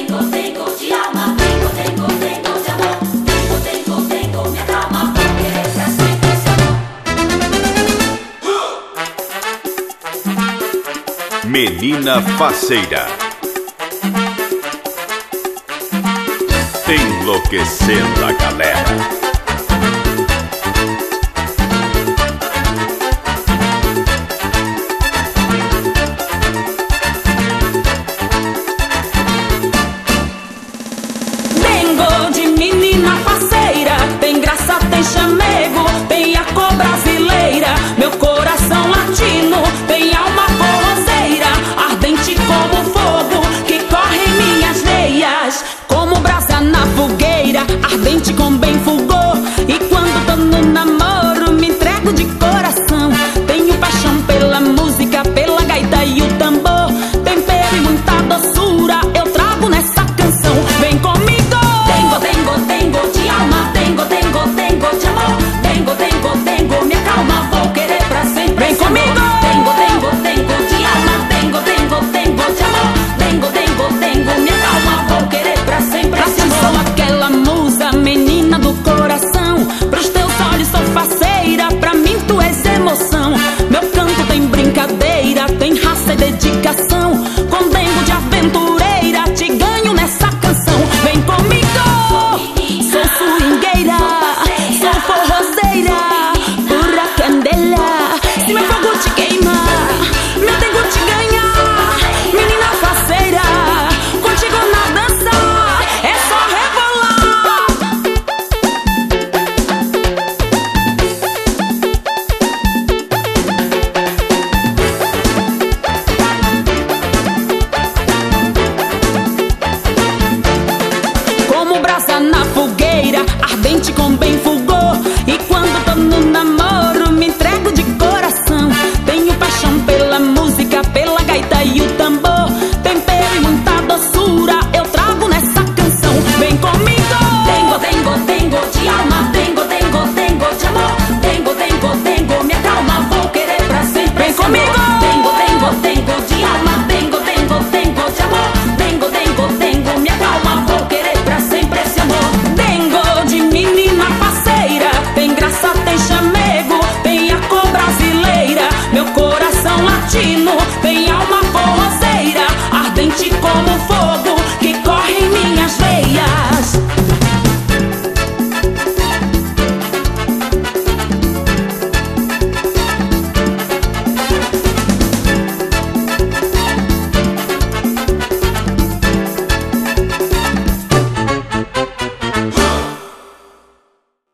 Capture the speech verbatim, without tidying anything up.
tengo, tengo de alma, tengo, tengo, tengo de amor. Tengo, tengo, tengo minha calma, vou querer pra sempre esse amor. Menina faceira, enlouquecendo a galera. Tem chamego, tem a cor brasileira, meu coração latino, tem alma forrozeira, ardente como fogo que corre em minhas veias, como brasa na fogueira, ardente com bem fulgor. E quando tô no namoro me entrego de coração, tenho paixão pela música, pela gaita e o tambor, tempero e muita doçura eu trago nessa canção. Vem comigo. Tengo, tengo, tengo de alma, tengo, tengo, tengo de amor. Tengo, tengo, tengo minha calma, vou querer pra sempre. Vem comigo. Tengo, tengo, tengo de alma, tengo, tengo, tengo de amor. Tengo, tengo, tengo minha calma, vou querer pra sempre. Pra ti sou aquela musa, menina do coração. Pros teus olhos sou faceira, pra mim tu és emoção. Meu canto tem brincadeira, tem raça e dedicação. Com dengo de aventureira, te ganho nessa canção. Vem comigo. Sou swingueira, sou forrozeira, pura candela. Se meu fogo te queima, meu dengo te ganha. Menina faceira, contigo na dança é só rebolar. Como brasa na fogueira, ardente com bem